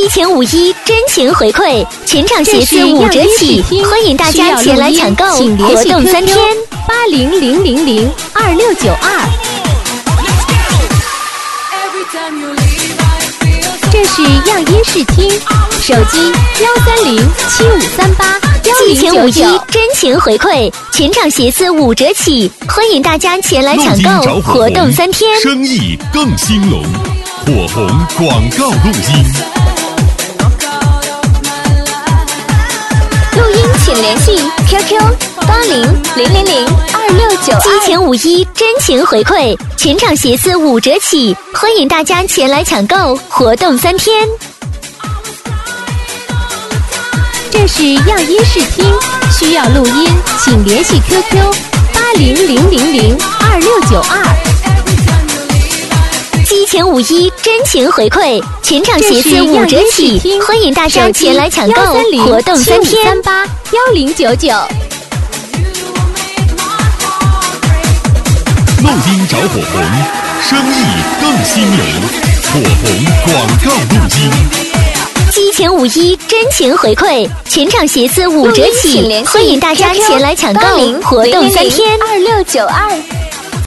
激情51真情回馈，全场鞋子5折起，欢迎大家前来抢购，活动3天，800002692。这是样音视听，手机13075381099。激情51真情回馈，全场鞋子5折起，欢迎大家前来抢购，活动3天， 生意更兴隆，火红广告录音。 录音请联系 QQ800002692。激情51真情回馈，全场鞋子5折起，欢迎大家前来抢购，活动3天。这是样音视听，需要录音请联系 QQ 800002692。激情51真情回馈，全场鞋子5折起，欢迎大家前来抢购，活动3天，1099。 录音找火红，生意更兴隆，火红广告录音。 激情51真情回馈，全场鞋子5折起，欢迎大家前来抢购，活动3天，2692。